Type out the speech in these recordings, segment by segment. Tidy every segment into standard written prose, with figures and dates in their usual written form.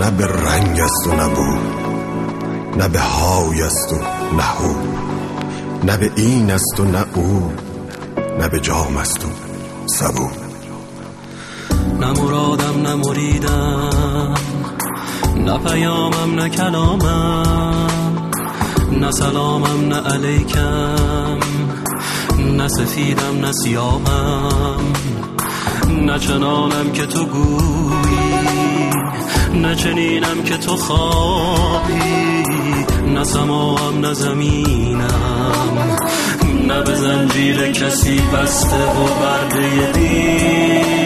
نه به رنگ است و نه بو، نه به های است و نه هو، نه به این است و نه او، نه به جام است و سبو. نه مرادم نه مریدم، نه پیامم نه کلامم، نه سلامم نه علیکم، نه سفیدم نه سیاهم، نه چنانم که تو گویی، نه چنینم که تو خواهی، نه سماهم نه زمینم، نه به زنجیر کسی بسته و برده دینم.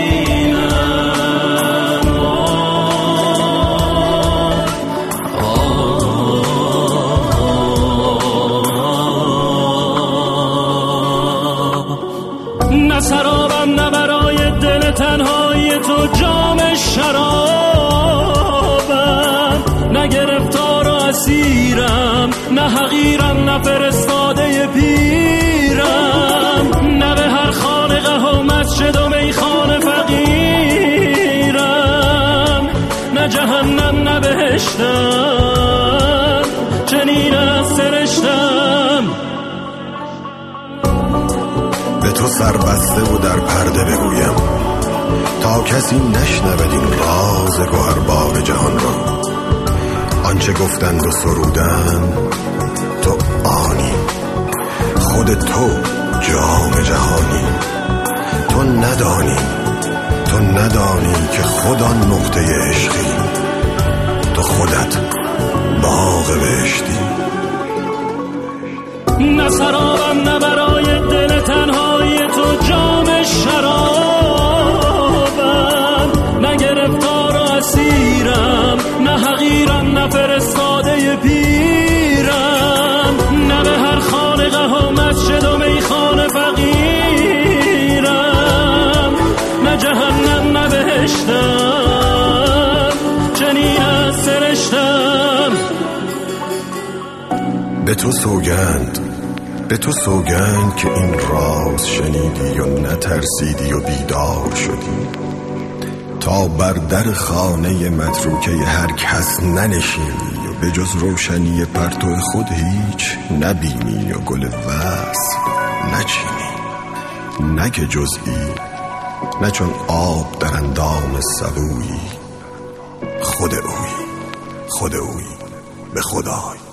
نه سرابم نه برای دل تنهای تو جام شرابم، نه گرفتار و اسیرم، نه حقیرم نه فرستاده پیرم، نه به هر خانقه و مسجد و میخانه فقیرم، نه جهنم نه بهشتم، چنین از سرشتم. به تو سربسته و در پرده بگویم تا کسی نشنود این راز گوهربار جهان را. آنچه گفتند و سرودند تو آنی، خود تو جام جهانی. تو ندانی که خود آن نقطه عشقی، تو خودت باغ بهشتی. نه سرابم نه برای دل تنهای تو جام شرابم، نه گرفتار و اسیرم، نه حقیرم نه فرستاده پیرم، نه به هر خانقه و مسجد و میخانه فقیرم، نه جهنم نه بهشتم، چنین از سرشتم. به تو سوگند که این راز شنیدی و نترسیدی و بیدار شدی، تا بر در خانه متروکه هر کس ننشینی و به جز روشنی پرتو خود هیچ نبینی و گل وصل نچینی، نه که جزئی، نه چون آب در اندام سبویی، خود اویی به خدای.